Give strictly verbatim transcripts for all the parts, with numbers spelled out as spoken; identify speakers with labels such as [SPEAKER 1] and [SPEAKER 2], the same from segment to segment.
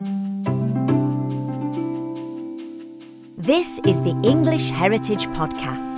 [SPEAKER 1] This is the English Heritage Podcast.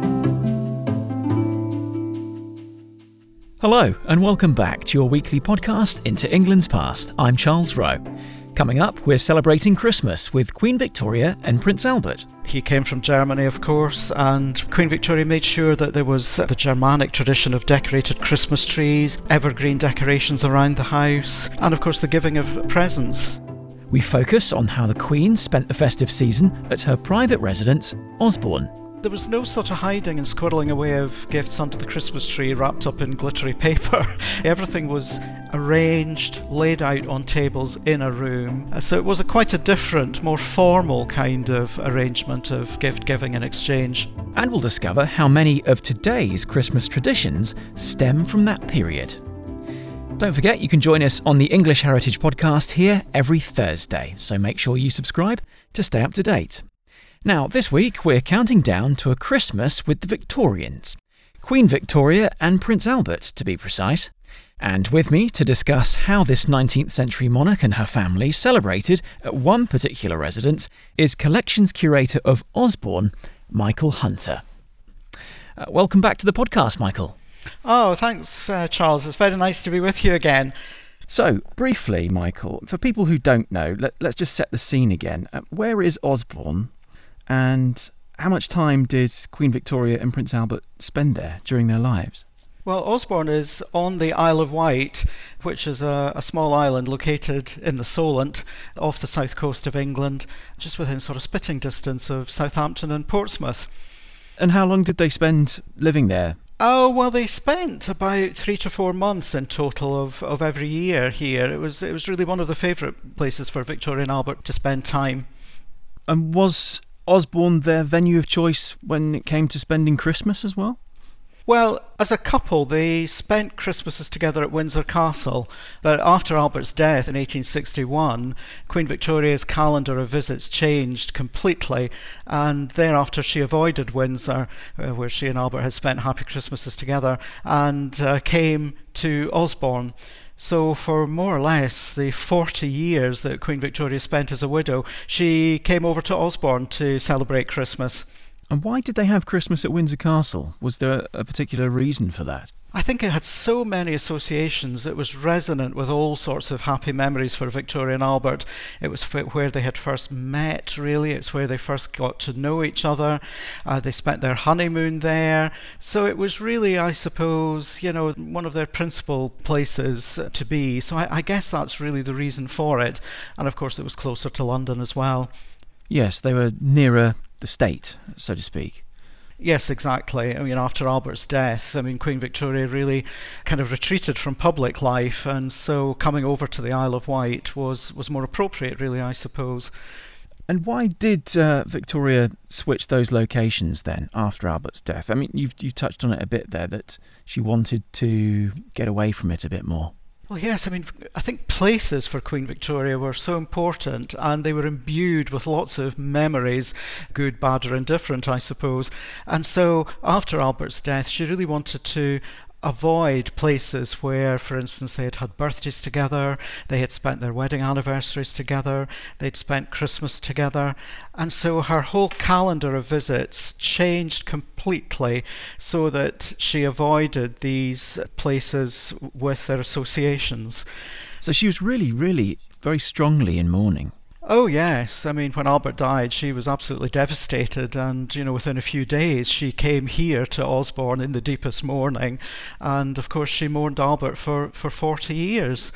[SPEAKER 2] Hello, and welcome back to your weekly podcast, Into England's Past. I'm Charles Rowe. Coming up, we're celebrating Christmas with Queen Victoria and Prince Albert.
[SPEAKER 3] He came from Germany, of course, and Queen Victoria made sure that there was the Germanic tradition of decorated Christmas trees, evergreen decorations around the house, and of course the giving of presents.
[SPEAKER 2] We focus on how the Queen spent the festive season at her private residence, Osborne.
[SPEAKER 3] There was no sort of hiding and squirreling away of gifts under the Christmas tree wrapped up in glittery paper. Everything was arranged, laid out on tables in a room. So it was a quite a different, more formal kind of arrangement of gift giving and exchange.
[SPEAKER 2] And we'll discover how many of today's Christmas traditions stem from that period. Don't forget, you can join us on the English Heritage Podcast here every Thursday, so make sure you subscribe to stay up to date. Now, this week we're counting down to a Christmas with the Victorians, Queen Victoria and Prince Albert to be precise. And with me to discuss how this nineteenth century monarch and her family celebrated at one particular residence is Collections Curator of Osborne, Michael Hunter. Uh, welcome back to the podcast, Michael.
[SPEAKER 3] Oh, thanks, uh, Charles. It's very nice to be with you again.
[SPEAKER 2] So, briefly, Michael, for people who don't know, let, let's just set the scene again. Uh, where is Osborne, and how much time did Queen Victoria and Prince Albert spend there during their lives?
[SPEAKER 3] Well, Osborne is on the Isle of Wight, which is a, a small island located in the Solent off the south coast of England, just within sort of spitting distance of Southampton and Portsmouth.
[SPEAKER 2] And how long did they spend living there?
[SPEAKER 3] Oh, well, they spent about three to four months in total of, of every year here. It was it was really one of the favourite places for Victoria and Albert to spend time.
[SPEAKER 2] And was Osborne their venue of choice when it came to spending Christmas as well?
[SPEAKER 3] Well, as a couple, they spent Christmases together at Windsor Castle, but after Albert's death in eighteen sixty-one, Queen Victoria's calendar of visits changed completely, and thereafter she avoided Windsor, uh, where she and Albert had spent happy Christmases together, and uh, came to Osborne. So for more or less the forty years that Queen Victoria spent as a widow, she came over to Osborne to celebrate Christmas.
[SPEAKER 2] And why did they have Christmas at Windsor Castle? Was there a particular reason for that?
[SPEAKER 3] I think it had so many associations. It was resonant with all sorts of happy memories for Victoria and Albert. It was where they had first met, really. It's where they first got to know each other. Uh, they spent their honeymoon there. So it was really, I suppose, you know, one of their principal places to be. So I, I guess that's really the reason for it. And of course, it was closer to London as well.
[SPEAKER 2] Yes, they were nearer the state, so to speak.
[SPEAKER 3] Yes, exactly. I mean, after Albert's death, I mean, Queen Victoria really kind of retreated from public life, and so coming over to the Isle of Wight was, was more appropriate, really, I suppose.
[SPEAKER 2] And why did uh, Victoria switch those locations then after Albert's death? I mean, you've, you've touched on it a bit there, that she wanted to get away from it a bit more.
[SPEAKER 3] Well, yes, I mean, I think places for Queen Victoria were so important, and they were imbued with lots of memories, good, bad or indifferent, I suppose. And so after Albert's death, she really wanted to avoid places where, for instance, they had had birthdays together, they had spent their wedding anniversaries together, they'd spent Christmas together, and so her whole calendar of visits changed completely so that she avoided these places with their associations.
[SPEAKER 2] So she was really, really very strongly in mourning.
[SPEAKER 3] Oh yes, I mean, when Albert died, she was absolutely devastated, and you know, within a few days she came here to Osborne in the deepest mourning, and of course she mourned Albert for, for forty years.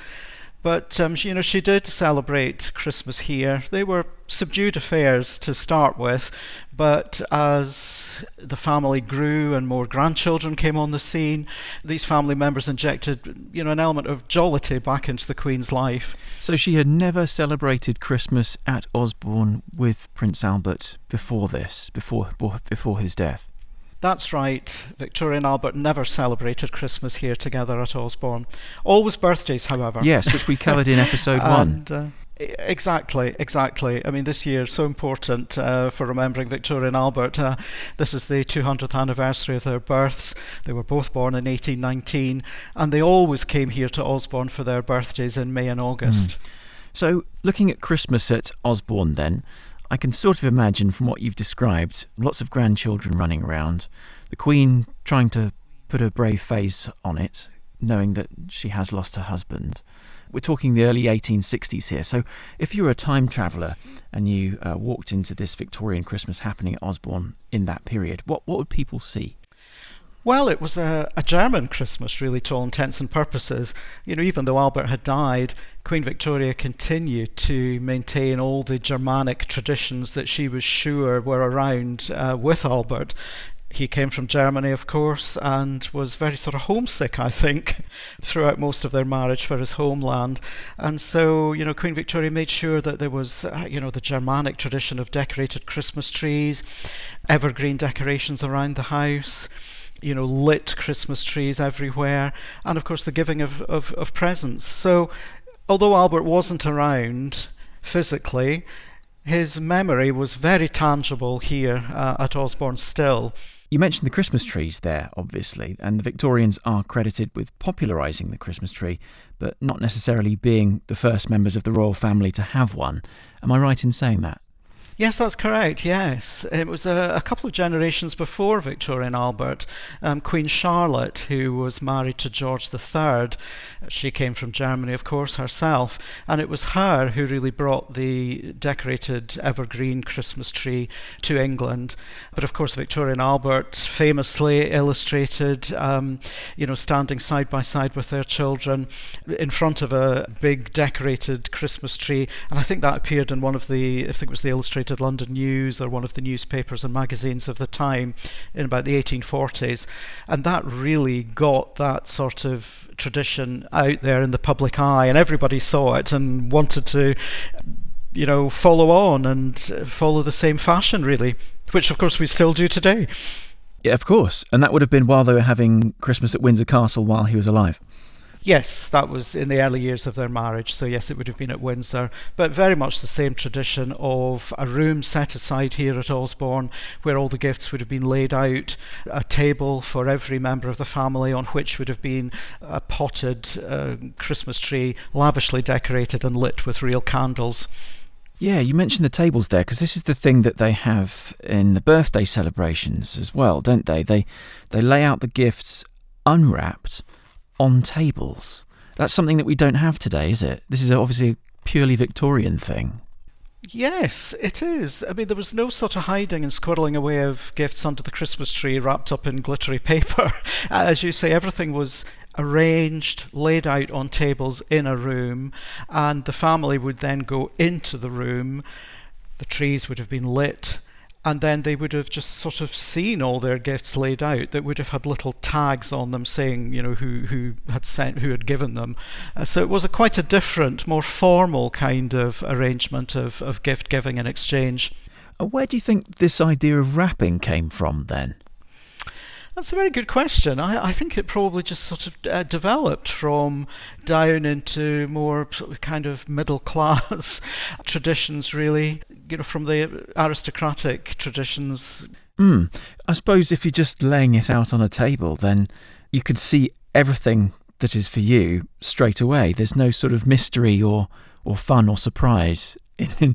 [SPEAKER 3] But um, she, you know, she did celebrate Christmas here. They were subdued affairs to start with, but as the family grew and more grandchildren came on the scene, these family members injected, you know, an element of jollity back into the Queen's life.
[SPEAKER 2] So she had never celebrated Christmas at Osborne with Prince Albert before this, before before his death.
[SPEAKER 3] That's right. Victoria and Albert never celebrated Christmas here together at Osborne. Always birthdays, however.
[SPEAKER 2] Yes, which we covered in episode one.
[SPEAKER 3] And, uh, exactly, exactly. I mean, this year is so important uh, for remembering Victoria and Albert. Uh, this is the two hundredth anniversary of their births. They were both born in eighteen nineteen, and they always came here to Osborne for their birthdays in May and August.
[SPEAKER 2] Mm. So, looking at Christmas at Osborne then, I can sort of imagine from what you've described, lots of grandchildren running around, the Queen trying to put a brave face on it, knowing that she has lost her husband. We're talking the early eighteen sixties here, so if you were a time traveller and you uh, walked into this Victorian Christmas happening at Osborne in that period, what, what would people see?
[SPEAKER 3] Well, it was a, a German Christmas, really, to all intents and purposes. You know, even though Albert had died, Queen Victoria continued to maintain all the Germanic traditions that she was sure were around uh, with Albert. He came from Germany, of course, and was very sort of homesick, I think, throughout most of their marriage for his homeland. And so, you know, Queen Victoria made sure that there was, uh, you know, the Germanic tradition of decorated Christmas trees, evergreen decorations around the house, you know, lit Christmas trees everywhere, and of course the giving of, of, of presents. So although Albert wasn't around physically, his memory was very tangible here uh, at Osborne still.
[SPEAKER 2] You mentioned the Christmas trees there, obviously, and the Victorians are credited with popularising the Christmas tree, but not necessarily being the first members of the royal family to have one. Am I right in saying that?
[SPEAKER 3] Yes, that's correct, yes. It was a, a couple of generations before Victoria and Albert. Um, Queen Charlotte, who was married to George the Third, she came from Germany, of course, herself, and it was her who really brought the decorated evergreen Christmas tree to England. But of course, Victoria and Albert famously illustrated, um, you know, standing side by side with their children in front of a big decorated Christmas tree, and I think that appeared in one of the, I think it was the Illustrated London News or one of the newspapers and magazines of the time in about the eighteen forties, and that really got that sort of tradition out there in the public eye, and everybody saw it and wanted to, you know, follow on and follow the same fashion, really, which of course we still do today.
[SPEAKER 2] Yeah, of course, and that would have been while they were having Christmas at Windsor Castle while he was alive.
[SPEAKER 3] Yes, that was in the early years of their marriage, so yes, it would have been at Windsor, but very much the same tradition of a room set aside here at Osborne where all the gifts would have been laid out, a table for every member of the family on which would have been a potted uh, Christmas tree lavishly decorated and lit with real candles.
[SPEAKER 2] Yeah, you mentioned the tables there, because this is the thing that they have in the birthday celebrations as well, don't they? They they lay out the gifts unwrapped on tables. That's something that we don't have today, is it? This is obviously a purely Victorian thing.
[SPEAKER 3] Yes, it is. I mean, there was no sort of hiding and squirreling away of gifts under the Christmas tree wrapped up in glittery paper. As you say, everything was arranged, laid out on tables in a room, and the family would then go into the room. The trees would have been lit, and then they would have just sort of seen all their gifts laid out that would have had little tags on them saying, you know, who who had sent, who had given them. Uh, so it was a quite a different, more formal kind of arrangement of, of gift giving and exchange.
[SPEAKER 2] Uh, where do you think this idea of wrapping came from then?
[SPEAKER 3] That's a very good question. I, I think it probably just sort of uh, developed from down into more sort of kind of middle class traditions, really, you know, from the aristocratic traditions.
[SPEAKER 2] Mm. I suppose if you're just laying it out on a table, then you could see everything that is for you straight away. There's no sort of mystery or, or fun or surprise in, in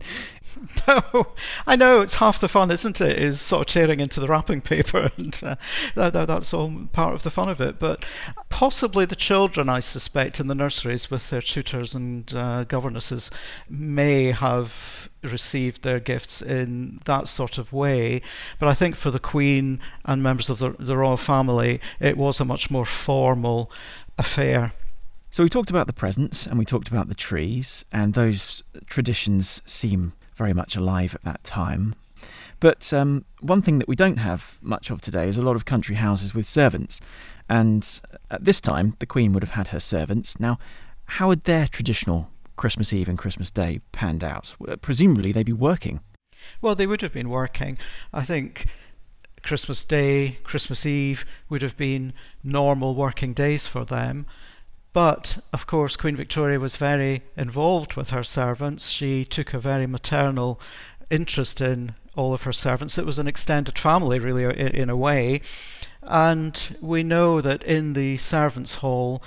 [SPEAKER 3] No, I know, it's half the fun, isn't it? Is sort of tearing into the wrapping paper, and uh, that, that, that's all part of the fun of it. But possibly the children, I suspect, in the nurseries with their tutors and uh, governesses may have received their gifts in that sort of way. But I think for the Queen and members of the, the royal family, it was a much more formal affair.
[SPEAKER 2] So we talked about the presents and we talked about the trees, and those traditions seem very much alive at that time. But um, one thing that we don't have much of today is a lot of country houses with servants. And at this time, the Queen would have had her servants. Now, how would their traditional Christmas Eve and Christmas Day panned out? Presumably they'd be working.
[SPEAKER 3] Well, they would have been working. I think Christmas Day, Christmas Eve would have been normal working days for them. But, of course, Queen Victoria was very involved with her servants. She took a very maternal interest in all of her servants. It was an extended family, really, in a way. And we know that in the servants' hall,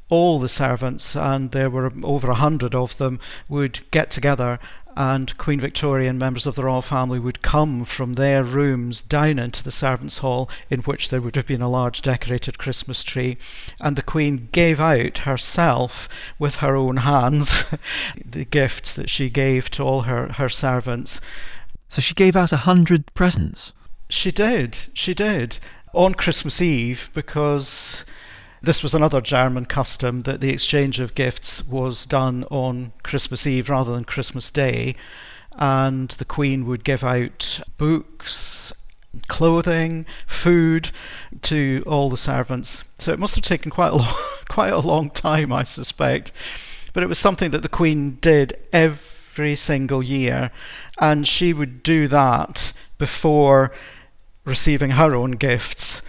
[SPEAKER 3] all the servants, and there were over a hundred of them, would get together, and Queen Victoria and members of the royal family would come from their rooms down into the servants' hall, in which there would have been a large decorated Christmas tree, and the Queen gave out herself with her own hands the gifts that she gave to all her, her servants.
[SPEAKER 2] So she gave out a hundred presents?
[SPEAKER 3] She did, she did. On Christmas Eve, because this was another German custom that the exchange of gifts was done on Christmas Eve rather than Christmas Day, and the Queen would give out books, clothing, food to all the servants. So it must have taken quite a long, quite a long time, I suspect. But it was something that the Queen did every single year, and she would do that before receiving her own gifts.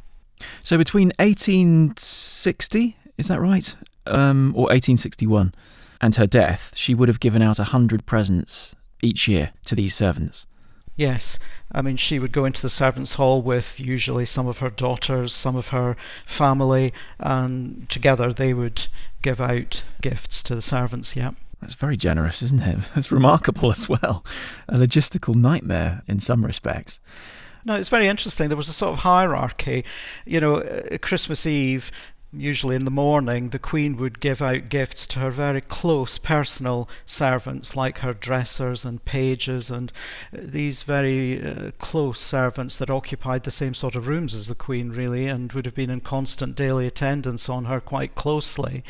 [SPEAKER 2] So between eighteen sixty, is that right? Um, or eighteen sixty-one, and her death, she would have given out a hundred presents each year to these servants.
[SPEAKER 3] Yes. I mean, she would go into the servants' hall with usually some of her daughters, some of her family, and together they would give out gifts to the servants, yeah.
[SPEAKER 2] That's very generous, isn't it? That's remarkable as well. A logistical nightmare in some respects.
[SPEAKER 3] No, it's very interesting. There was a sort of hierarchy. You know, uh, Christmas Eve, usually in the morning, the Queen would give out gifts to her very close personal servants, like her dressers and pages, and uh, these very uh, close servants that occupied the same sort of rooms as the Queen, really, and would have been in constant daily attendance on her quite closely.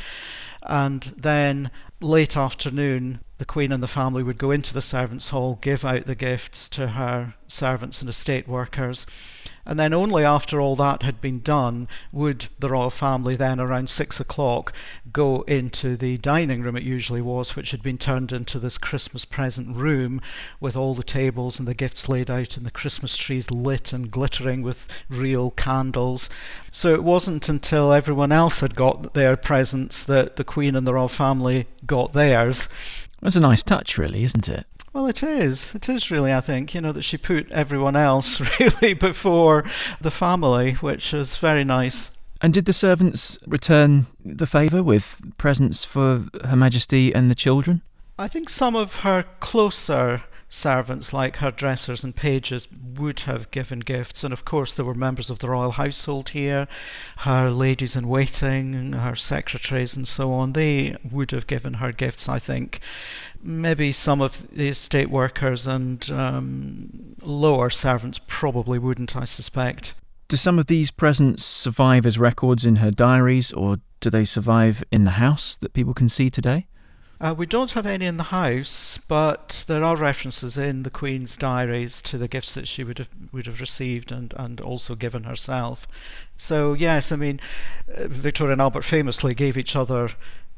[SPEAKER 3] And then late afternoon, the Queen and the family would go into the servants' hall, give out the gifts to her servants and estate workers, and then only after all that had been done would the royal family then around six o'clock go into the dining room, it usually was, which had been turned into this Christmas present room with all the tables and the gifts laid out and the Christmas trees lit and glittering with real candles. So it wasn't until everyone else had got their presents that the Queen and the royal family got theirs.
[SPEAKER 2] That's a nice touch, really, isn't it?
[SPEAKER 3] Well, it is. It is really, I think, you know, that she put everyone else really before the family, which is very nice.
[SPEAKER 2] And did the servants return the favour with presents for Her Majesty and the children?
[SPEAKER 3] I think some of her closer servants, like her dressers and pages, would have given gifts, and of course there were members of the royal household here, her ladies in waiting, her secretaries and so on. They would have given her gifts, I think. Maybe some of the estate workers and um, lower servants probably wouldn't, I suspect.
[SPEAKER 2] Do some of these presents survive as records in her diaries, or do they survive in the house that people can see today?
[SPEAKER 3] Uh, we don't have any in the house, but there are references in the Queen's diaries to the gifts that she would have would have received and, and also given herself. So yes, I mean, uh, Victoria and Albert famously gave each other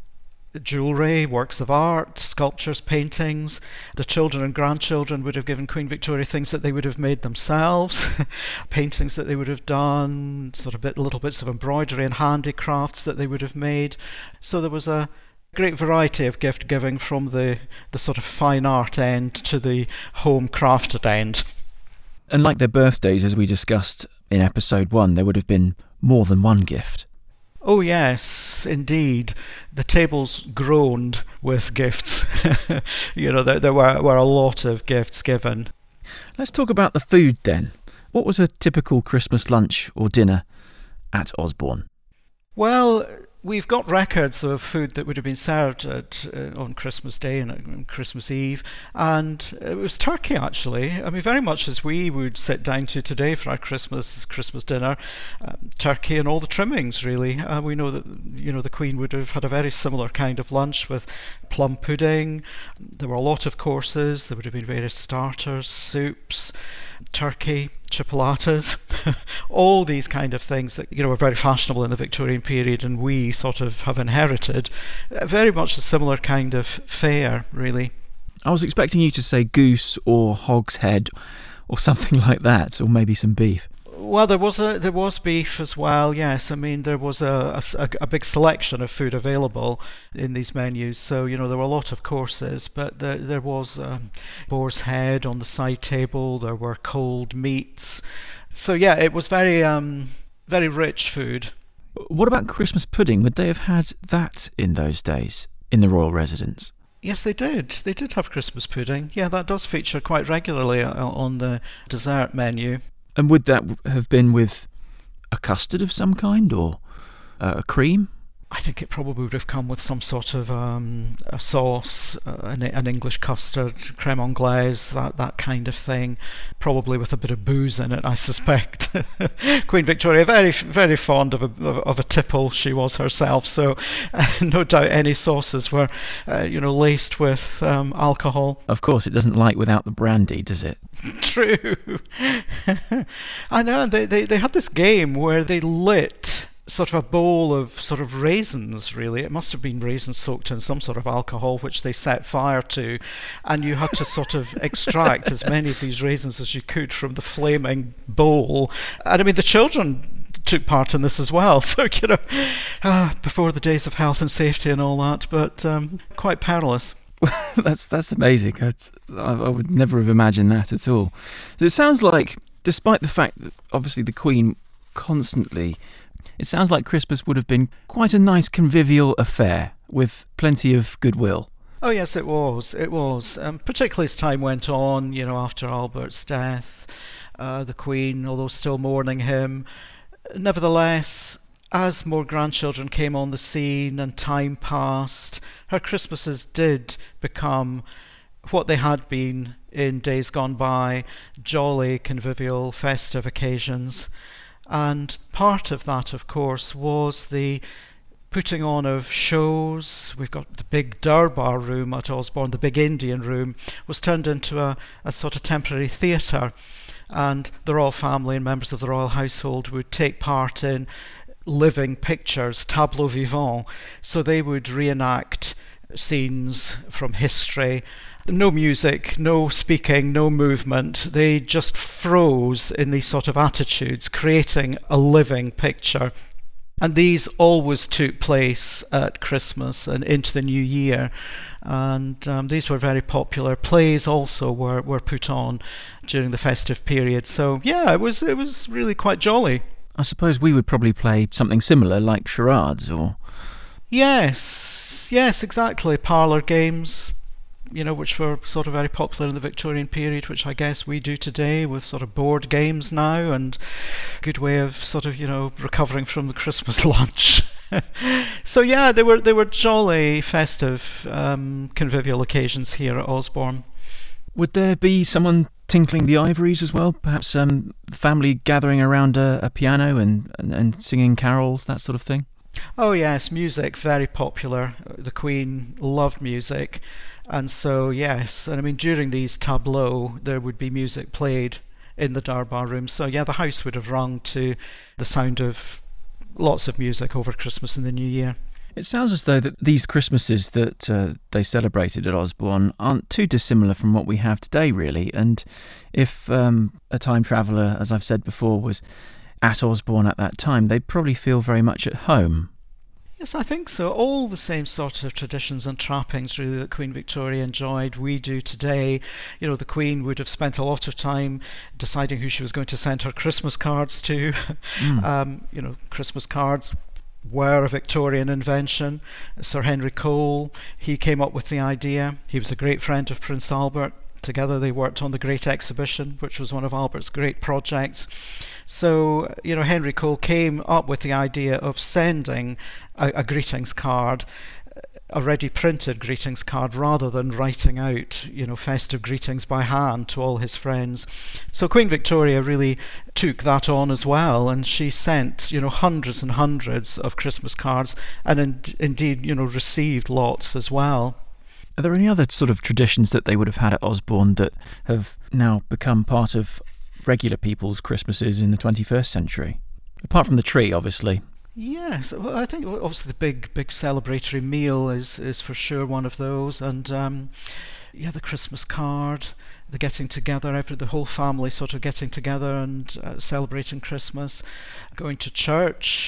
[SPEAKER 3] jewellery, works of art, sculptures, paintings. The children and grandchildren would have given Queen Victoria things that they would have made themselves, paintings that they would have done, sort of bit, little bits of embroidery and handicrafts that they would have made. So there was a great variety of gift giving, from the, the sort of fine art end to the home crafted end.
[SPEAKER 2] And like their birthdays, as we discussed in episode one, there would have been more than one gift.
[SPEAKER 3] Oh yes, indeed. The tables groaned with gifts. You know, there, there were, were a lot of gifts given.
[SPEAKER 2] Let's talk about the food then. What was a typical Christmas lunch or dinner at Osborne?
[SPEAKER 3] Well, we've got records of food that would have been served at, uh, on Christmas Day and on Christmas Eve, and it was turkey, actually. I mean, very much as we would sit down to today for our Christmas Christmas dinner, um, turkey and all the trimmings, really. Uh, we know that, you know, the Queen would have had a very similar kind of lunch with plum pudding. There were a lot of courses. There would have been various starters, soups, turkey, chipolatas, all these kind of things that, you know, were very fashionable in the Victorian period, and we sort of have inherited. Very much a similar kind of fare, really.
[SPEAKER 2] I was expecting you to say goose or hog's head or something like that, or maybe some beef.
[SPEAKER 3] Well, there was a there was beef as well. Yes, I mean there was a, a, a big selection of food available in these menus. So you know there were a lot of courses, but there there was um, boar's head on the side table. There were cold meats. So yeah, it was very um very rich food.
[SPEAKER 2] What about Christmas pudding? Would they have had that in those days in the royal residence?
[SPEAKER 3] Yes, they did. They did have Christmas pudding. Yeah, that does feature quite regularly on the dessert menu.
[SPEAKER 2] And would that have been with a custard of some kind or uh, a cream?
[SPEAKER 3] I think it probably would have come with some sort of um, a sauce, uh, an, an English custard, crème anglaise, that, that kind of thing. Probably with a bit of booze in it, I suspect. Queen Victoria, very very fond of a, of, of a tipple, she was herself. So uh, no doubt any sauces were, uh, you know, laced with um, alcohol.
[SPEAKER 2] Of course, it doesn't like without the brandy, does it?
[SPEAKER 3] True. I know, they, they, they had this game where they lit sort of a bowl of sort of raisins, really. It must have been raisins soaked in some sort of alcohol, which they set fire to, and you had to sort of extract as many of these raisins as you could from the flaming bowl. And I mean, the children took part in this as well, so, you know, uh, before the days of health and safety and all that, but um, quite perilous.
[SPEAKER 2] that's that's amazing. That's, I, I would never have imagined that at all. So it sounds like, despite the fact that obviously the Queen constantly, it sounds like Christmas would have been quite a nice convivial affair with plenty of goodwill.
[SPEAKER 3] Oh yes, it was. It was. Um, particularly as time went on, you know, after Albert's death, uh, the Queen, although still mourning him, nevertheless, as more grandchildren came on the scene and time passed, her Christmases did become what they had been in days gone by, jolly, convivial, festive occasions. And part of that, of course, was the putting on of shows. We've got the big Durbar room at Osborne, the big Indian room, was turned into a, a sort of temporary theatre. And the royal family and members of the royal household would take part in living pictures, tableaux vivants. So they would reenact scenes from history. No music, no speaking, no movement. They just froze in these sort of attitudes, creating a living picture. And these always took place at Christmas and into the new year. And um, these were very popular. Plays also were, were put on during the festive period. So yeah, it was it was really quite jolly.
[SPEAKER 2] I suppose we would probably play something similar, like charades, or...
[SPEAKER 3] Yes, yes, exactly. Parlour games, you know, which were sort of very popular in the Victorian period, which I guess we do today with sort of board games now, and good way of sort of, you know, recovering from the Christmas lunch. So yeah, they were they were jolly, festive, um, convivial occasions here at Osborne.
[SPEAKER 2] Would there be someone tinkling the ivories as well? Perhaps um, family gathering around a, a piano and, and, and singing carols, that sort of thing?
[SPEAKER 3] Oh yes, music, very popular. The Queen loved music. And so, yes, and I mean, during these tableaux, there would be music played in the Durbar room. So, yeah, the house would have rung to the sound of lots of music over Christmas and the New Year.
[SPEAKER 2] It sounds as though that these Christmases that uh, they celebrated at Osborne aren't too dissimilar from what we have today, really. And if um, a time traveller, as I've said before, was at Osborne at that time, they'd probably feel very much at home.
[SPEAKER 3] Yes, I think so. All the same sort of traditions and trappings really that Queen Victoria enjoyed, we do today. You know, the Queen would have spent a lot of time deciding who she was going to send her Christmas cards to. Mm. um, you know, Christmas cards were a Victorian invention. Sir Henry Cole, he came up with the idea. He was a great friend of Prince Albert. Together they worked on the Great Exhibition, which was one of Albert's great projects. So, you know, Henry Cole came up with the idea of sending a, a greetings card, a ready printed greetings card, rather than writing out, you know, festive greetings by hand to all his friends. So Queen Victoria really took that on as well, and she sent, you know, hundreds and hundreds of Christmas cards, and in, indeed, you know, received lots as well.
[SPEAKER 2] Are there any other sort of traditions that they would have had at Osborne that have now become part of regular people's Christmases in the twenty-first century? Apart from the tree, obviously.
[SPEAKER 3] Yes, well, I think obviously the big, big celebratory meal is, is for sure one of those, and um, yeah, the Christmas card, the getting together, every the whole family sort of getting together and uh, celebrating Christmas, going to church.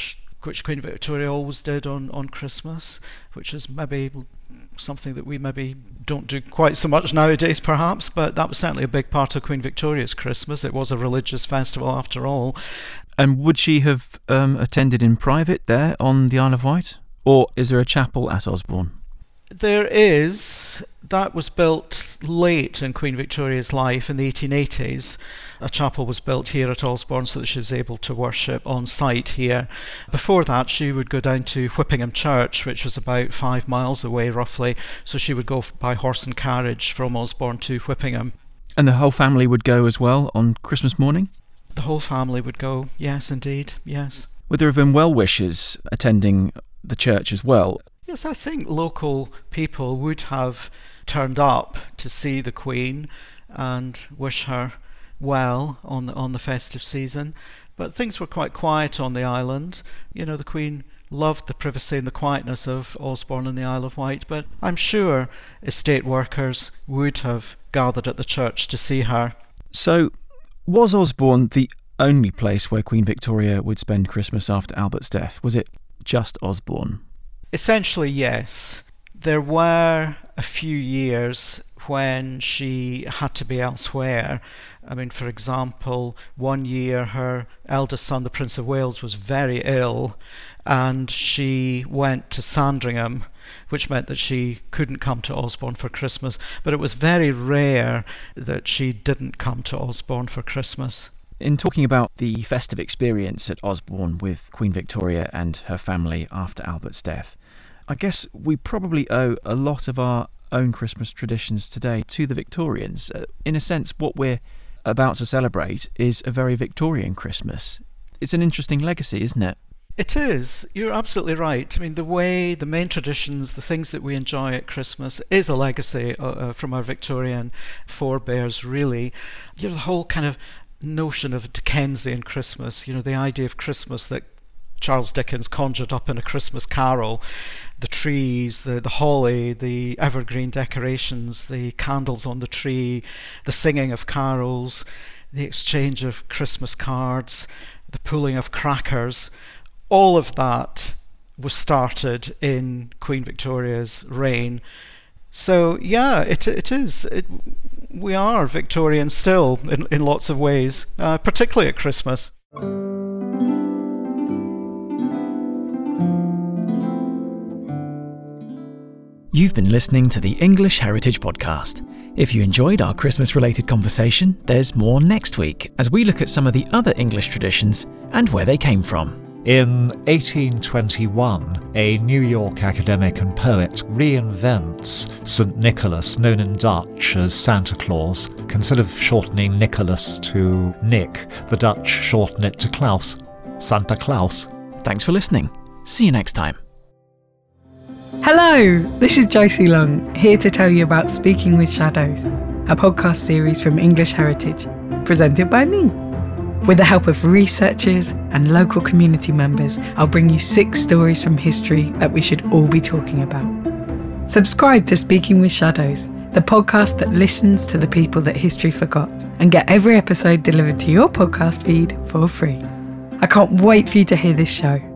[SPEAKER 3] which Queen Victoria always did on, on Christmas, which is maybe something that we maybe don't do quite so much nowadays perhaps, but that was certainly a big part of Queen Victoria's Christmas. It was a religious festival after all.
[SPEAKER 2] And would she have um, attended in private there on the Isle of Wight? Or is there a chapel at Osborne?
[SPEAKER 3] There is. That was built late in Queen Victoria's life in the eighteen eighties. A chapel was built here at Osborne so that she was able to worship on site here. Before that, she would go down to Whippingham Church, which was about five miles away roughly. So she would go by horse and carriage from Osborne to Whippingham.
[SPEAKER 2] And the whole family would go as well on Christmas morning?
[SPEAKER 3] The whole family would go, yes, indeed, yes.
[SPEAKER 2] Would there have been well-wishers attending the church as well?
[SPEAKER 3] Yes, I think local people would have turned up to see the Queen and wish her well on the, on the festive season. But things were quite quiet on the island. You know, the Queen loved the privacy and the quietness of Osborne and the Isle of Wight, but I'm sure estate workers would have gathered at the church to see her.
[SPEAKER 2] So, was Osborne the only place where Queen Victoria would spend Christmas after Albert's death? Was it just Osborne?
[SPEAKER 3] Essentially, yes. There were a few years when she had to be elsewhere. I mean, for example, one year her eldest son, the Prince of Wales, was very ill and she went to Sandringham, which meant that she couldn't come to Osborne for Christmas. But it was very rare that she didn't come to Osborne for Christmas.
[SPEAKER 2] In talking about the festive experience at Osborne with Queen Victoria and her family after Albert's death, I guess we probably owe a lot of our own Christmas traditions today to the Victorians. Uh, in a sense, what we're about to celebrate is a very Victorian Christmas. It's an interesting legacy, isn't it?
[SPEAKER 3] It is. You're absolutely right. I mean, the way, the main traditions, the things that we enjoy at Christmas is a legacy uh, uh, from our Victorian forebears, really. You know, the whole kind of notion of Dickensian Christmas, you know, the idea of Christmas that Charles Dickens conjured up in A Christmas Carol, the trees, the, the holly, the evergreen decorations, the candles on the tree, the singing of carols, the exchange of Christmas cards, the pulling of crackers, all of that was started in Queen Victoria's reign. So yeah, it it is. It, we are Victorian still in, in lots of ways, uh, particularly at Christmas.
[SPEAKER 2] You've been listening to the English Heritage Podcast. If you enjoyed our Christmas-related conversation, there's more next week as we look at some of the other English traditions and where they came from.
[SPEAKER 4] In eighteen twenty-one, a New York academic and poet reinvents Saint Nicholas, known in Dutch as Santa Claus. Instead of shortening Nicholas to Nick, the Dutch shorten it to Klaus. Santa Claus.
[SPEAKER 2] Thanks for listening. See you next time.
[SPEAKER 5] Hello, this is Josie Long, here to tell you about Speaking with Shadows, a podcast series from English Heritage, presented by me. With the help of researchers and local community members, I'll bring you six stories from history that we should all be talking about. Subscribe to Speaking with Shadows, the podcast that listens to the people that history forgot, and get every episode delivered to your podcast feed for free. I can't wait for you to hear this show.